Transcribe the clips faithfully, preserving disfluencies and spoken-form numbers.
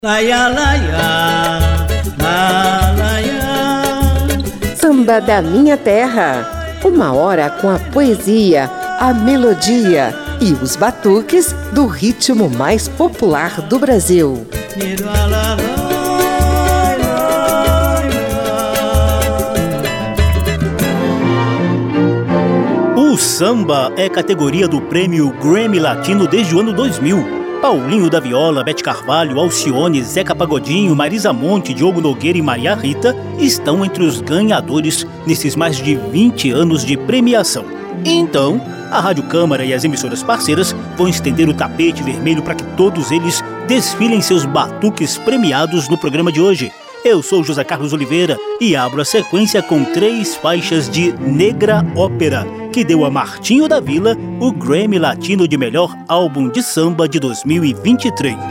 Laia, laia, la, laia. Samba da Minha Terra. Uma hora com a poesia, a melodia e os batuques do ritmo mais popular do Brasil. O samba é categoria do prêmio Grammy Latino desde o ano dois mil. Paulinho da Viola, Bete Carvalho, Alcione, Zeca Pagodinho, Marisa Monte, Diogo Nogueira e Maria Rita estão entre os ganhadores nesses mais de vinte anos de premiação. Então, a Rádio Câmara e as emissoras parceiras vão estender o tapete vermelho para que todos eles desfilem seus batuques premiados no programa de hoje. Eu sou José Carlos Oliveira e abro a sequência com três faixas de Negra Ópera, que deu a Martinho da Vila o Grammy Latino de melhor álbum de samba de dois mil e vinte e três.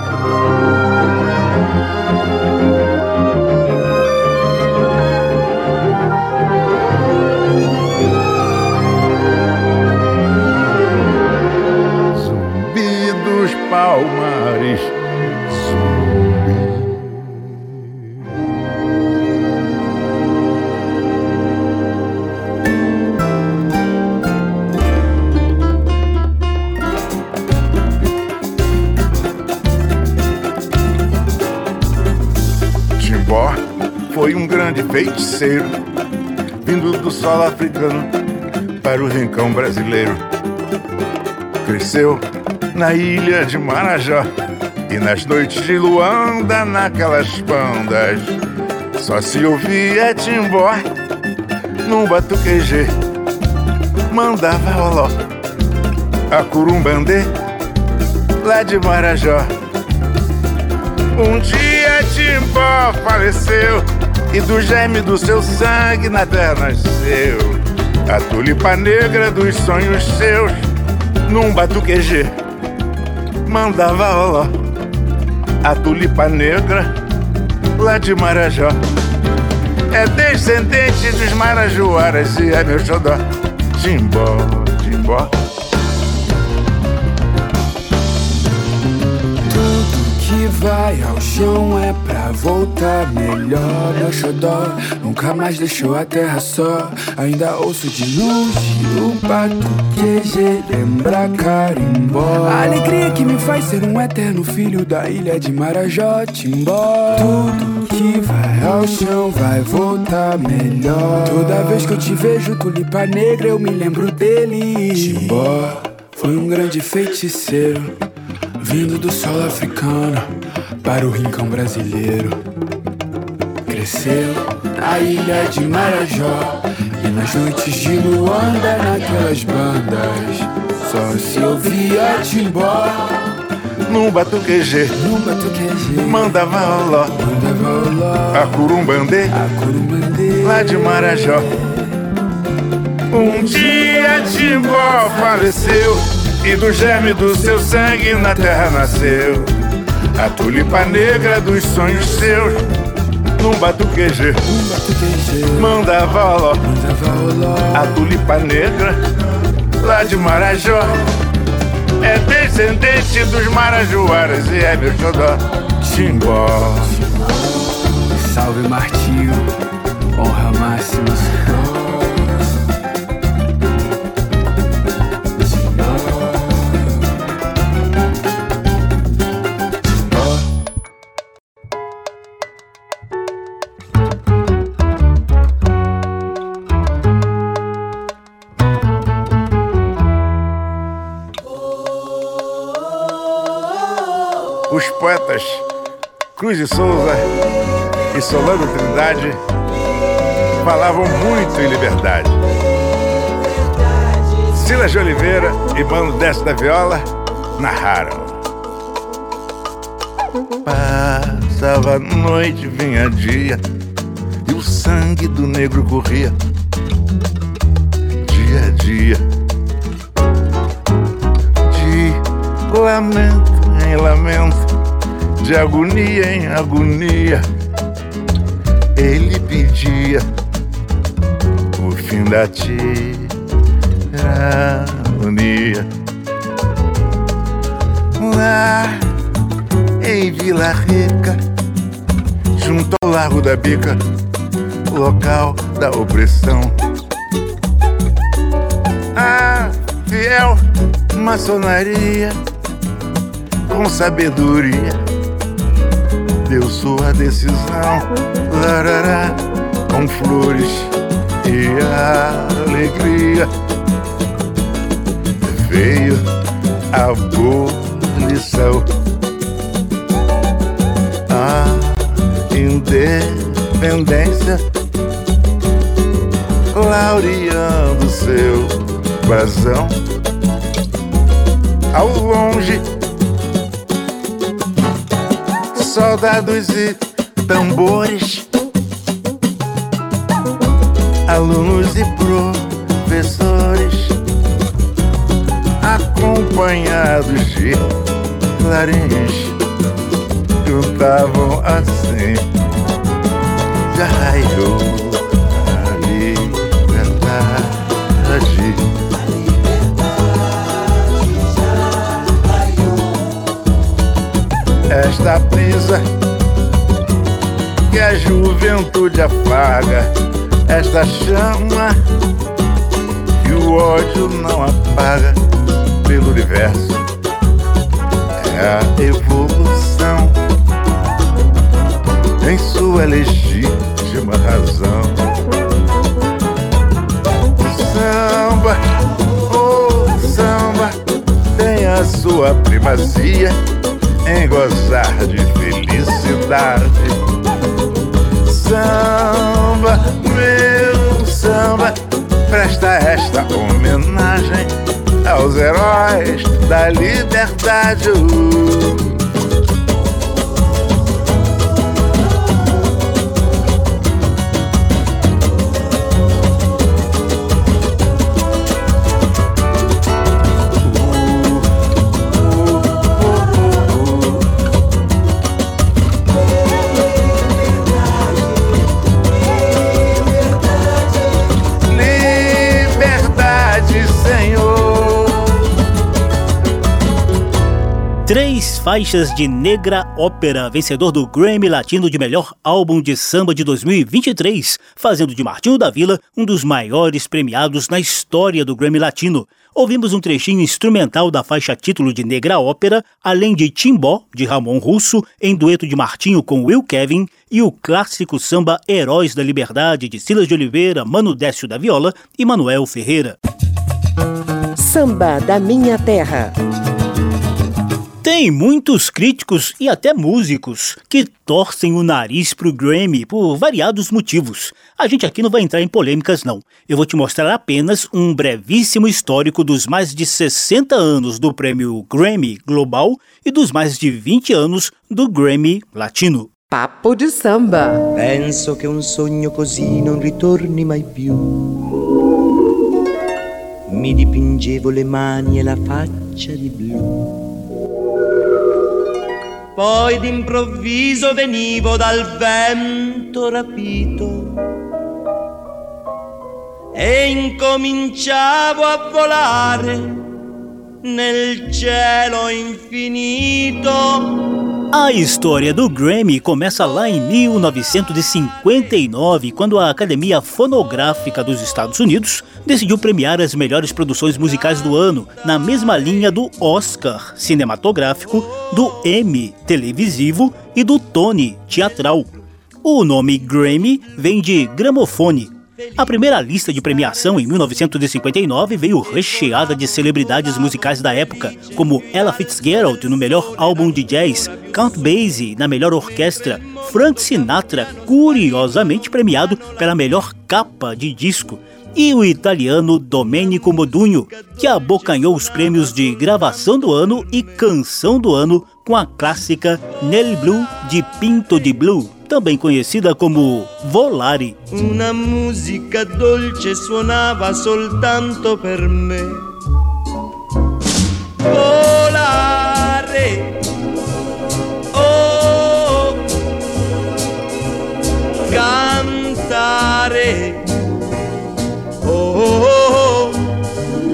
Zumbi dos Palmares, foi um grande feiticeiro, vindo do solo africano para o rincão brasileiro. Cresceu na ilha de Marajó e nas noites de Luanda, naquelas bandas, só se ouvia timbó num batuquejê. Mandava roló a curumbandê lá de Marajó. Um dia Timbó faleceu e do germe do seu sangue na terra nasceu a tulipa negra dos sonhos seus. Num batuquejê mandava roló a tulipa negra lá de Marajó. É descendente dos marajoaras e é meu xodó. Timbó, Timbó. Que vai ao chão é pra voltar melhor. Meu xodó nunca mais deixou a terra só. Ainda ouço de longe o batuqueje, lembra carimbó. A alegria que me faz ser um eterno filho da ilha de Marajó. Timbó. Tudo que vai ao chão vai voltar melhor. Toda vez que eu te vejo tulipa negra eu me lembro dele. Timbó foi um grande feiticeiro, vindo do solo africano para o rincão brasileiro. Cresceu na ilha de Marajó e nas noites de Luanda, naquelas bandas, só se ouvia timbó num batuquejê. Num batuquejê mandava roló, mandava roló a curumbandê, a curumbandê lá de Marajó. Um dia Timbó faleceu e do germe do seu sangue na terra nasceu a tulipa negra dos sonhos seus. Num batuquejê, um batuquejê mandava roló, mandava roló a tulipa negra lá de Marajó. É descendente dos marajoaras e é meu xodó. Timbó. Salve Martinho, honra máxima. Os poetas Cruz e Souza e Solano Trindade falavam muito em liberdade. Silas de Oliveira e Mano Décio da Viola narraram. Passava noite, vinha dia e o sangue do negro corria dia a dia, de lamento em lamento, de agonia em agonia. Ele pedia o fim da tirania. Lá em Vila Rica, junto ao Largo da Bica, local da opressão. A fiel maçonaria, com sabedoria, deu sua decisão. Larará, com flores e alegria, veio a abolição, a independência, laureando seu brasão. Ao longe, soldados e tambores, alunos e professores, acompanhados de clarins, cantavam assim: já raiou a liberdade. Esta brisa que a juventude apaga, esta chama que o ódio não apaga pelo universo, é a evolução em sua legítima razão. O samba, o samba tem a sua primazia em gozar de felicidade. Samba, meu samba, presta esta homenagem aos heróis da liberdade. Três faixas de Negra Ópera, vencedor do Grammy Latino de melhor álbum de samba de dois mil e vinte e três, fazendo de Martinho da Vila um dos maiores premiados na história do Grammy Latino. Ouvimos um trechinho instrumental da faixa título de Negra Ópera, além de Timbó, de Ramon Russo, em dueto de Martinho com Will Kevin, e o clássico samba Heróis da Liberdade, de Silas de Oliveira, Mano Décio da Viola e Manuel Ferreira. Samba da Minha Terra. Tem muitos críticos e até músicos que torcem o nariz pro Grammy por variados motivos. A gente aqui não vai entrar em polêmicas, não. Eu vou te mostrar apenas um brevíssimo histórico dos mais de sessenta anos do prêmio Grammy Global e dos mais de vinte anos do Grammy Latino. Papo de samba. Penso che un sogno così non ritorni mai più. Mi dipingevo le mani e la faccia di blu. Poi d'improvviso venivo dal vento rapito e incominciavo a volare nel cielo infinito. A história do Grammy começa lá em mil novecentos e cinquenta e nove, quando a Academia Fonográfica dos Estados Unidos decidiu premiar as melhores produções musicais do ano, na mesma linha do Oscar cinematográfico, do Emmy televisivo e do Tony teatral. O nome Grammy vem de gramofone. A primeira lista de premiação, em mil novecentos e cinquenta e nove, veio recheada de celebridades musicais da época, como Ella Fitzgerald no melhor álbum de jazz, Count Basie na melhor orquestra, Frank Sinatra, curiosamente premiado pela melhor capa de disco, e o italiano Domenico Modugno, que abocanhou os prêmios de gravação do ano e canção do ano com a clássica Nel Blu di Pinto di Blu, também conhecida como Volare. Una musica dolce suonava soltanto per me. Volare, oh, cantare, oh, oh, oh,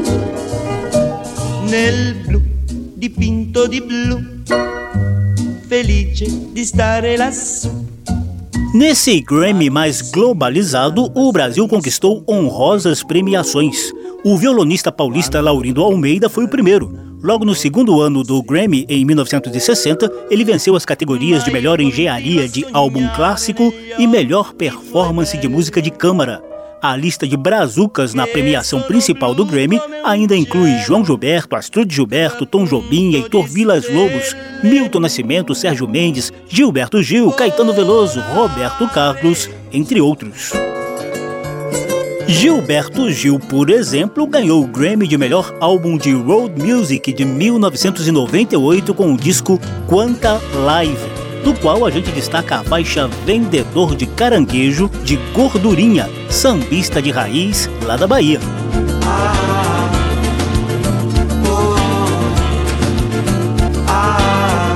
nel blu dipinto di blu. felice di stare lassù. Nesse Grammy mais globalizado, o Brasil conquistou honrosas premiações. O violonista paulista Laurindo Almeida foi o primeiro. Logo no segundo ano do Grammy, em mil novecentos e sessenta, ele venceu as categorias de melhor engenharia de álbum clássico e melhor performance de música de câmara. A lista de brazucas na premiação principal do Grammy ainda inclui João Gilberto, Astrud Gilberto, Tom Jobim, Heitor Vilas-Lobos, Milton Nascimento, Sérgio Mendes, Gilberto Gil, Caetano Veloso, Roberto Carlos, entre outros. Gilberto Gil, por exemplo, ganhou o Grammy de melhor álbum de road music de mil novecentos e noventa e oito com o disco Quanta Live, do qual a gente destaca a faixa Vendedor de Caranguejo, de Gordurinha, sambista de raiz lá da Bahia. Ah, oh, ah,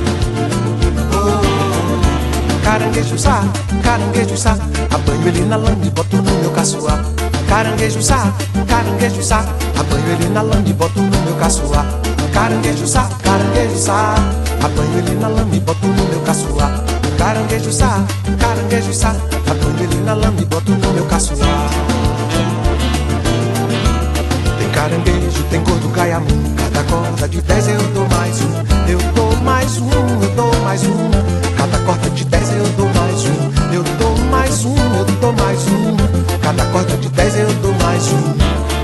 oh. Caranguejo sá, caranguejo sá, apanho ele na lama e boto no meu caçoar. Caranguejo sá, caranguejo sá, apanho ele na lama e boto no meu caçoar. Caranguejo sá, caranguejo sá, apanho ele na lama e boto no meu caçoar. Caranguejo sá, caranguejo sá, apanho ele na lama e boto no meu caçoar. Tem caranguejo, tem gordo, caiamu, cada corda de dez eu dou mais um. Eu dou mais um, eu dou mais um. Cada corda de dez eu dou mais um. Eu dou mais um, eu dou mais um. Cada corda de dez eu dou mais um.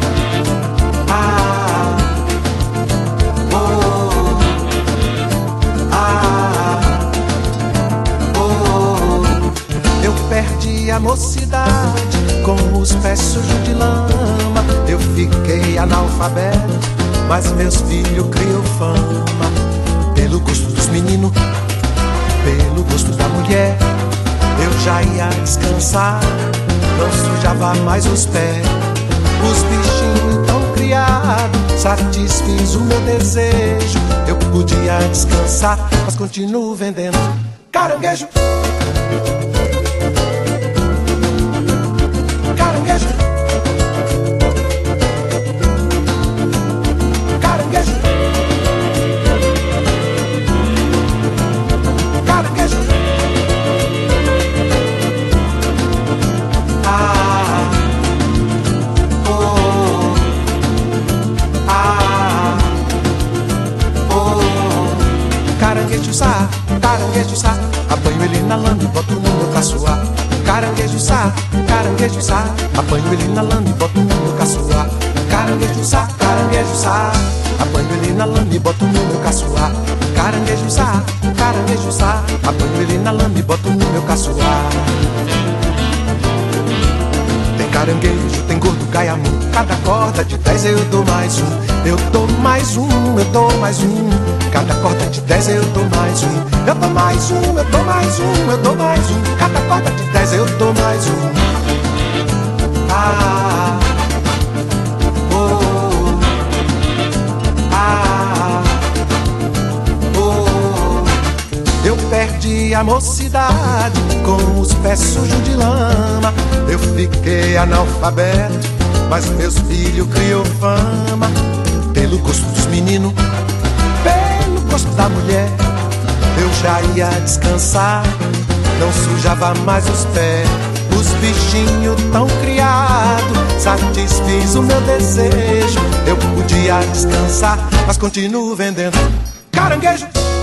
Ah, oh, ah, oh. Eu perdi a mocidade com os pés sujos de lama. Eu fiquei analfabeto, mas meus filhos criam fama. Pelo gosto dos meninos, pelo gosto da mulher, eu já ia descansar, não sujava mais os pés. Os bichinhos tão criados, satisfiz o meu desejo. Eu podia descansar, mas continuo vendendo caranguejo. Caranguejo. Caranguejo. Caranguejo. Ah, oh, ah, oh. Caranguejo sá, caranguejo sá, apanho ele na lama e boto no meu caçoar. Caranguejo sá, caranguejo sá, apanho ele na lama e boto no meu caçoar. Caranguejo sá, caranguejo sá, apanho ele na lama e boto no meu caçoar. Caranguejo sá, caranguejo sá, apanho ele na lama e boto no meu caçoar. Tem caranguejo, tem gordo, caiamu, cada corda de dez eu dou mais um. Eu dou mais um, eu dou mais um. Cada corda de dez eu dou mais um. Eu dou mais um, eu dou mais um, eu dou mais um. Cada corda de dez eu dou mais um. Ah, oh, ah, oh. Eu perdi a mocidade com os pés sujos de lama. Eu fiquei analfabeto, mas meus filhos criou fama. Pelo gosto dos meninos, pelo gosto da mulher, eu já ia descansar, não sujava mais os pés. Os bichinhos tão criados, satisfiz o meu desejo. Eu podia descansar, mas continuo vendendo caranguejo.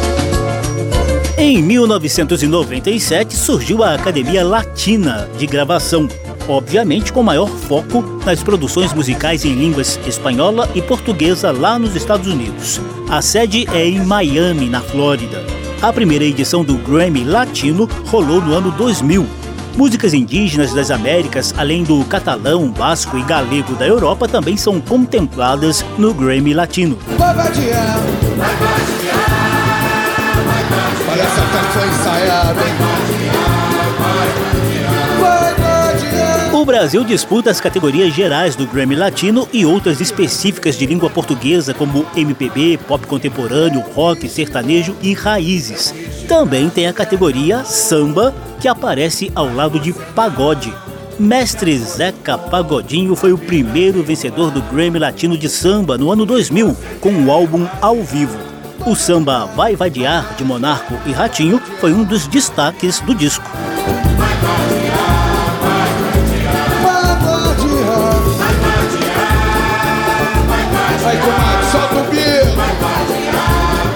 Em mil novecentos e noventa e sete surgiu a Academia Latina de Gravação, obviamente com maior foco nas produções musicais em línguas espanhola e portuguesa lá nos Estados Unidos. A sede é em Miami, na Flórida. A primeira edição do Grammy Latino rolou no ano dois mil. Músicas indígenas das Américas, além do catalão, basco e galego da Europa, também são contempladas no Grammy Latino. Vai vadiar, vai vadiar, vai vadiar. Olha essa canção ensaiada, hein? O Brasil disputa as categorias gerais do Grammy Latino e outras específicas de língua portuguesa, como M P B, pop contemporâneo, rock, sertanejo e raízes. Também tem a categoria samba, que aparece ao lado de pagode. Mestre Zeca Pagodinho foi o primeiro vencedor do Grammy Latino de samba no ano dois mil, com o álbum Ao Vivo. O samba Vai Vadiar, de Monarco e Ratinho, foi um dos destaques do disco. Vai vadiar, vai vadiar, vai vadiar, vai vadiar, vai comadre, solta o bico. Vai vadiar,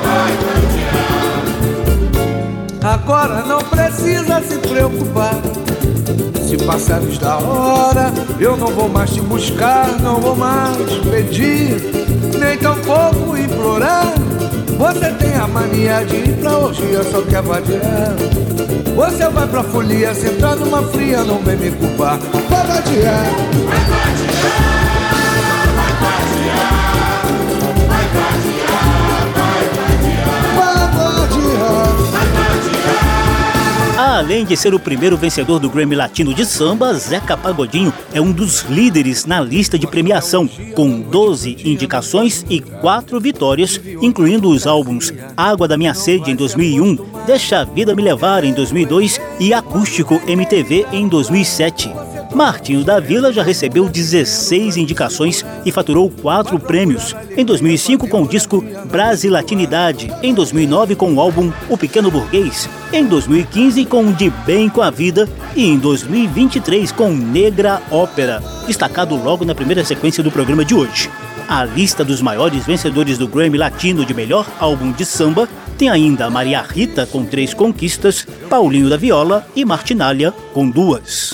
vai vadiar. Agora não precisa se preocupar. Se passares da hora, eu não vou mais te buscar, não vou mais pedir, nem tampouco implorar. Você tem a mania de ir pra orgia, só quer vadiar. Você vai pra folia, sentar numa fria, não vem me culpar. Vai vadiar, vai vadiar, vai vadiar, vai vadiar, vai vadiar, vai vadiar, vai vadiar. Além de ser o primeiro vencedor do Grammy Latino de samba, Zeca Pagodinho é um dos líderes na lista de premiação, com doze indicações e quatro vitórias, incluindo os álbuns Água da Minha Sede em dois mil e um, Deixa a Vida Me Levar em dois mil e dois e Acústico M T V em dois mil e sete. Martinho da Vila já recebeu dezesseis indicações e faturou quatro prêmios. Em dois mil e cinco com o disco Brasilatinidade, em dois mil e nove com o álbum O Pequeno Burguês, em dois mil e quinze com De Bem com a Vida e em dois mil e vinte e três com Negra Ópera, destacado logo na primeira sequência do programa de hoje. A lista dos maiores vencedores do Grammy Latino de melhor álbum de samba tem ainda Maria Rita com três conquistas, Paulinho da Viola e Martinália com duas.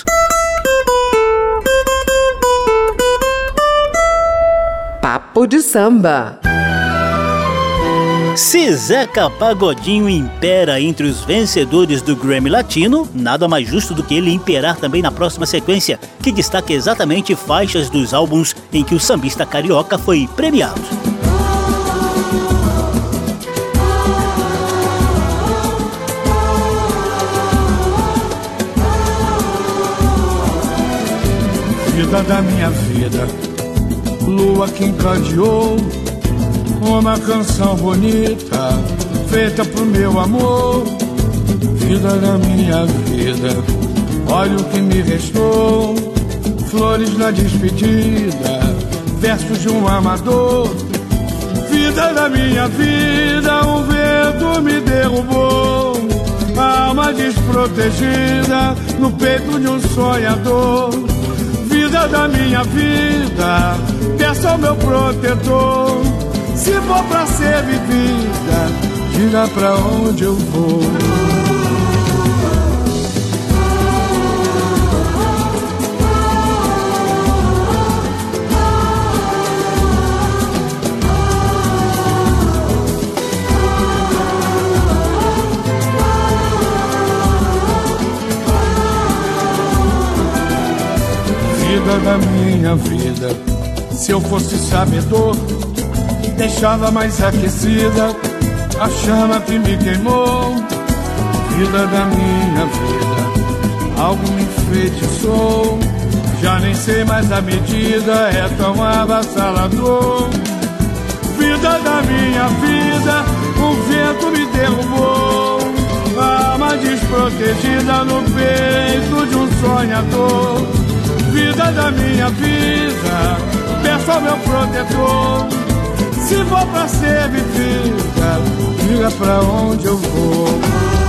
Papo de Samba. Se Zeca Pagodinho impera entre os vencedores do Grammy Latino, nada mais justo do que ele imperar também na próxima sequência, que destaca exatamente faixas dos álbuns em que o sambista carioca foi premiado. Vida da minha vida, lua que encandeou, uma canção bonita, feita pro meu amor. Vida da minha vida, olha o que me restou, flores na despedida, versos de um amador. Vida da minha vida, um vento me derrubou, alma desprotegida no peito de um sonhador. Vida da minha vida, peço ao meu protetor, se for pra ser vivida, diga pra onde eu vou. Vida da minha vida, se eu fosse sabedor, deixava mais aquecida a chama que me queimou. Vida da minha vida, algo me enfeitiçou, já nem sei mais a medida, é tão avassalador. Vida da minha vida, um vento me derrubou, alma desprotegida no peito de um sonhador. Vida da minha vida, peço ao meu protetor, se for pra ser vivida, diga pra onde eu vou.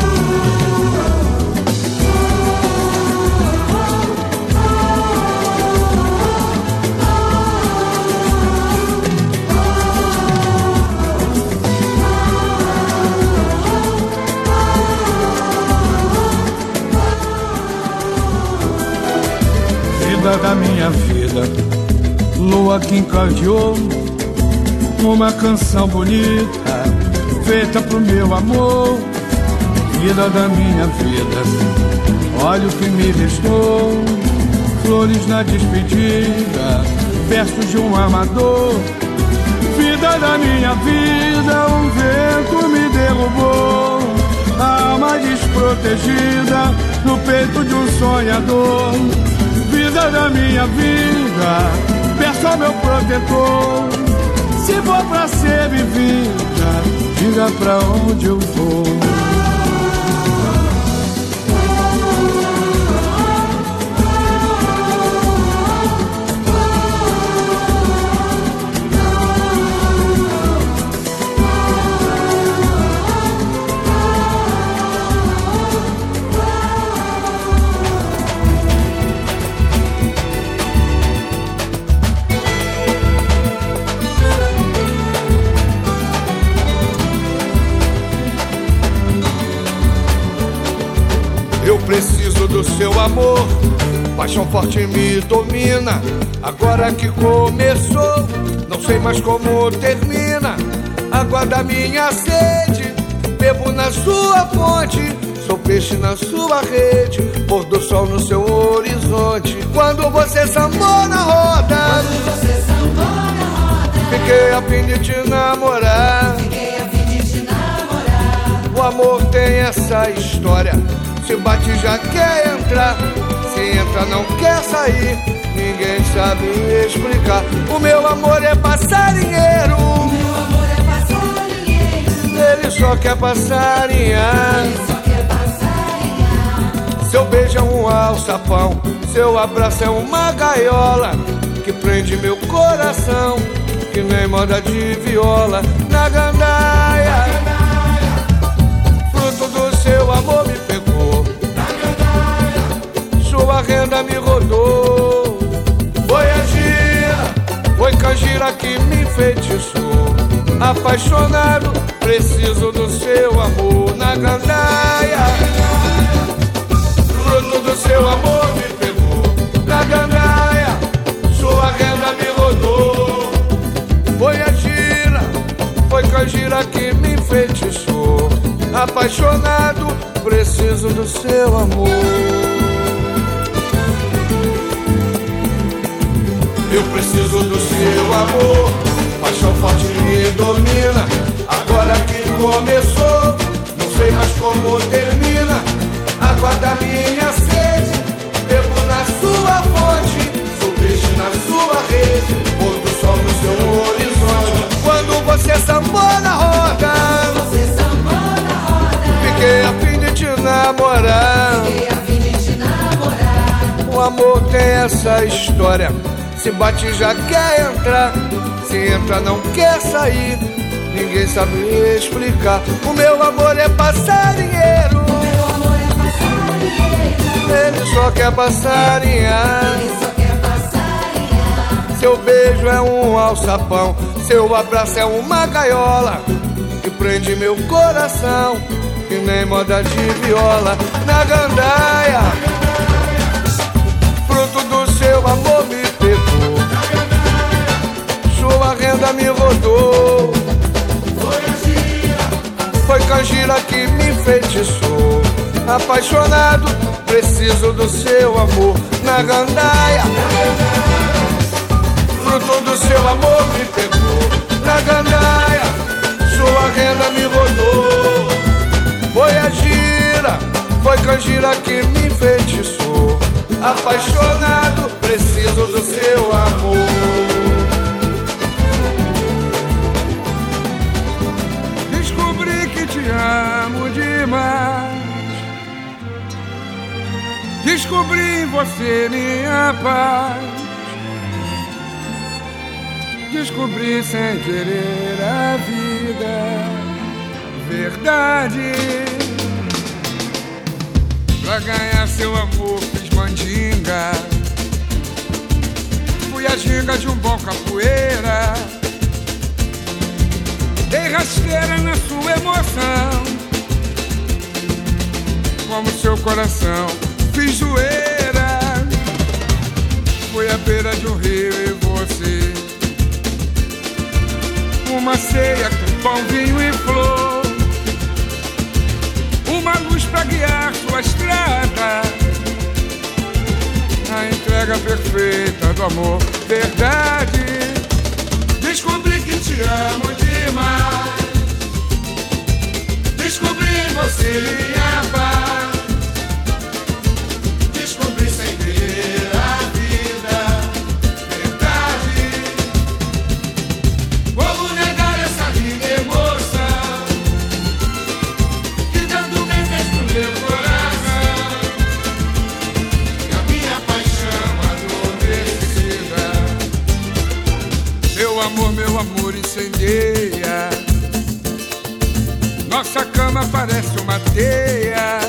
Vida da minha vida, lua que encandeou, uma canção bonita, feita pro meu amor. Vida da minha vida, olha o que me restou, flores na despedida, versos de um amador. Vida da minha vida, um vento me derrubou, alma desprotegida no peito de um sonhador. Vida da minha vida, peço ao meu protetor, se for pra ser vivida, diga pra onde eu vou. Eu preciso do seu amor, paixão forte me domina. Agora que começou, não sei mais como termina. Água da minha sede, bebo na sua fonte. Sou peixe na sua rede, pôr do sol no seu horizonte. Quando você sambou na roda, Quando você sambou na roda, fiquei a fim de te namorar. Fiquei a fim de te namorar. O amor tem essa história, se bate já quer entrar, se entra não quer sair, ninguém sabe explicar. O meu amor é passarinheiro, O meu amor é passarinheiro, ele só quer passarinhar. ele só quer passarinhar. Seu beijo é um alçapão, seu abraço é uma gaiola que prende meu coração, que nem moda de viola. Na gandaia, fruto do seu amor me pegou, sua renda me rodou. Foi a gira, foi canjira que me enfeitiçou. Apaixonado, preciso do seu amor. Na gandaia, fruto do seu amor me pegou. Na gandaia, sua renda me rodou. Foi a gira, foi canjira que me enfeitiçou. Apaixonado, preciso do seu amor. Eu preciso do seu amor, paixão forte me domina. Agora que começou, não sei mais como termina. Água da minha sede, bebo na sua fonte. Sou peixe na sua rede, pôr do sol no seu horizonte. Quando você sambou na roda, Você sambou na roda, fiquei a fim de te namorar. fiquei a fim de te namorar. O amor tem essa história, se bate já quer entrar, se entra não quer sair, ninguém sabe explicar. O meu amor é passarinheiro, O meu amor é passarinheiro, ele só quer passarinhar. ele só quer passarinhar. Seu beijo é um alçapão, seu abraço é uma gaiola que prende meu coração, que nem moda de viola. Na gandaia, fruto do seu amor me pegou, sua renda me rodou. Foi canjira que me enfeitiçou. Apaixonado, preciso do seu amor. Na gandaia, fruto do seu amor me pegou. Na gandaia, sua renda me rodou. Foi a gira, foi canjira que me enfeitiçou. Apaixonado, preciso do seu amor. Descobri que te amo demais. Descobri em você minha paz. Descobri sem querer a vida, verdade. Pra ganhar seu amor fiz mandinga. Fui a ginga de um bom capoeira. Dei rasteira na sua emoção, como seu coração fiz zoeira. Fui à beira de um rio e você, uma ceia com pão, vinho e flor, uma luz pra guiar sua estrada, a entrega perfeita do amor, verdade. Descobri que te amo demais. Descobri em você minha paz. Descobri sem querer a vida, verdade. Como negar essa minha emoção, que tanto bem fez pro meu coração, e a minha paixão adormecida. Meu amor, meu amor incendeia. Nossa cama parece uma teia.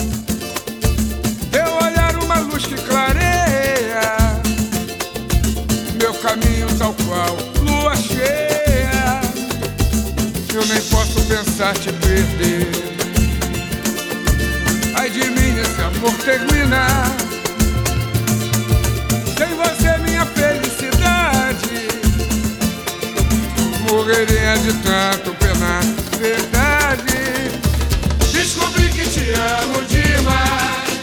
Teu olhar uma luz que clareia meu caminho tal qual lua cheia. Eu nem posso pensar te perder. Ai de mim esse amor por terminar. Sem você minha felicidade morreria de tanto penar. Verdade, descobri que te amo demais.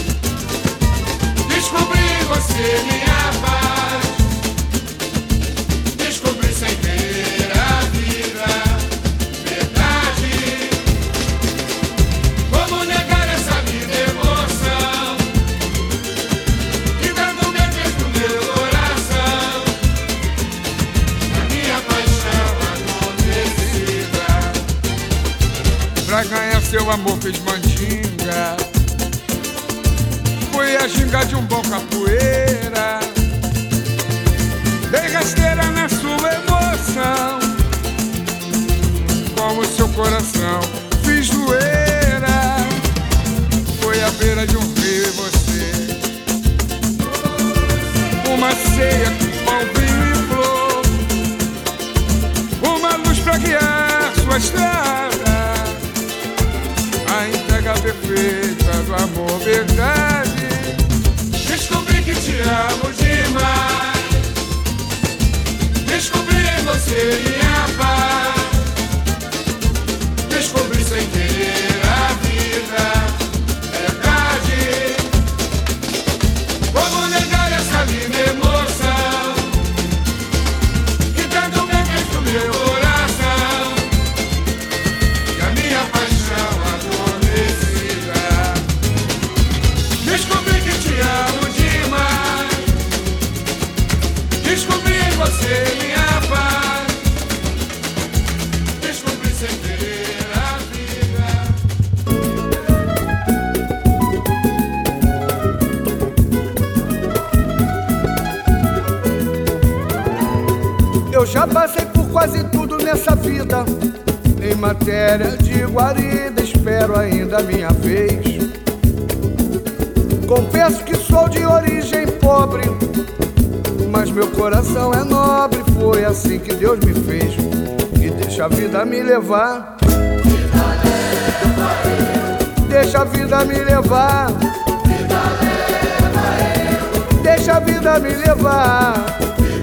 Descobri você minha paz. Descobri sem querer a vida. Verdade, como negar essa linda emoção que tanto me fez no meu coração. A minha paixão adormecida. Pra ganhar seu amor fez mandinga. Foi a ginga de um bom capoeira. Dei rasteira na sua emoção. Com o seu coração fiz doeira. Foi à beira de um rio e você, uma ceia com pão, vinho e flor, uma luz pra guiar sua estrada, a entrega perfeita do amor, verdade. Descobri que te amo demais. Descobri em você minha paz. Descobri sem querer a vida. Verdade, como negar essa linda emoção que tanto me fez no meu coração. E a minha paixão adormecida. Descobri que te amo demais. Descobri em você minha paz. Descobri sem querer a vida. Eu já passei por quase tudo nessa vida. Em matéria de guarida, espero ainda a minha vez. Confesso que sou de origem pobre, mas meu coração é nobre. Foi assim que Deus me fez. E deixa a vida me levar. Deixa a vida me levar. Deixa a vida me levar.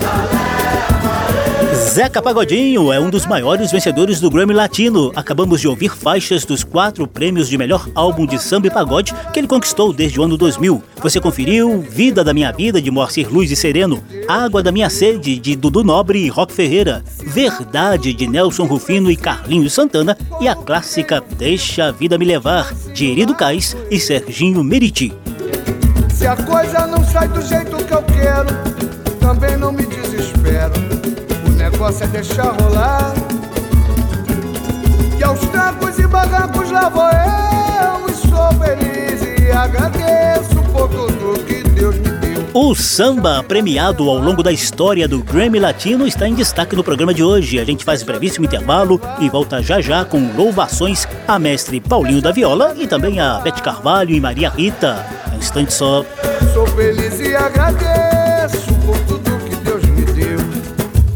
Zeca Pagodinho é um dos maiores vencedores do Grammy Latino. Acabamos de ouvir faixas dos quatro prêmios de melhor álbum de samba e pagode que ele conquistou desde o ano dois mil. Você conferiu Vida da Minha Vida, de Moacir Luz e Sereno, Água da Minha Sede, de Dudu Nobre e Rock Ferreira, Verdade, de Nelson Rufino e Carlinhos Santana, e a clássica Deixa a Vida Me Levar, de Herido Cais e Serginho Meriti. Se a coisa não sai do jeito que eu quero, também não me desespero. O negócio é deixar rolar. E aos trancos e barrancos lá vou eu, e sou feliz e agradeço por tudo que Deus me deu. O samba premiado ao longo da história do Grammy Latino está em destaque no programa de hoje. A gente faz brevíssimo intervalo e volta já já com louvações a mestre Paulinho da Viola e também a Beth Carvalho e Maria Rita. Um instante só. Sou feliz e agradeço por tudo que Deus me deu.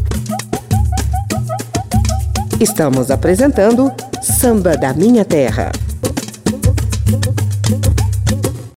Estamos apresentando Samba da Minha Terra.